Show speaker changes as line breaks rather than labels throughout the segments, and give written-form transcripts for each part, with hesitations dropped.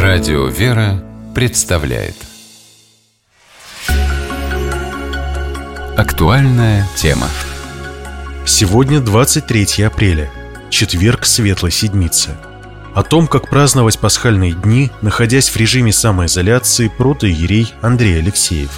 Радио «Вера» представляет актуальная тема.
Сегодня 23 апреля, четверг Светлой Седмицы. О том, как праздновать пасхальные дни, находясь в режиме самоизоляции, протоиерей Андрей Алексеев.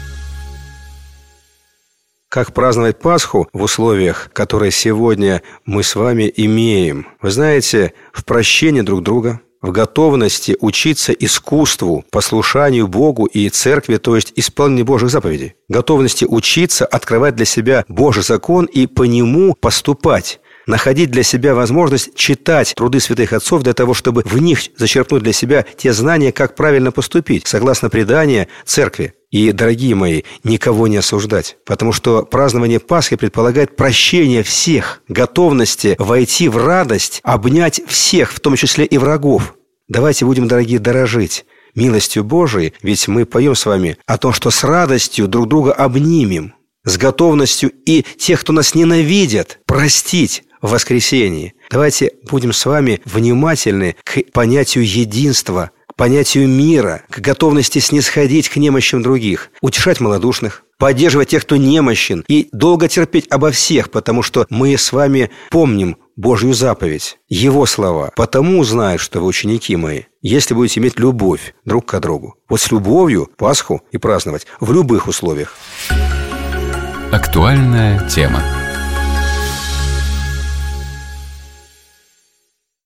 Как праздновать Пасху в условиях, которые сегодня мы с вами имеем? Вы знаете, в прощении друг друга, в готовности учиться искусству, послушанию Богу и Церкви, то есть исполнению Божьих заповедей. Готовности учиться, открывать для себя Божий закон и по нему поступать. Находить для себя возможность читать труды святых отцов для того, чтобы в них зачерпнуть для себя те знания, как правильно поступить, согласно преданию Церкви. И, дорогие мои, никого не осуждать, потому что празднование Пасхи предполагает прощение всех, готовности войти в радость, обнять всех, в том числе и врагов. Давайте будем, дорогие, дорожить милостью Божией, ведь мы поем с вами о том, что с радостью друг друга обнимем, с готовностью и тех, кто нас ненавидят, простить в воскресении. Давайте будем с вами внимательны к понятию единства, к понятию мира, к готовности снисходить к немощам других, утешать малодушных, поддерживать тех, кто немощен, и долго терпеть обо всех, потому что мы с вами помним Божью заповедь, Его слова. Потому узнают, что вы ученики мои, если будете иметь любовь друг к другу. Вот с любовью Пасху и праздновать в любых условиях.
Актуальная тема.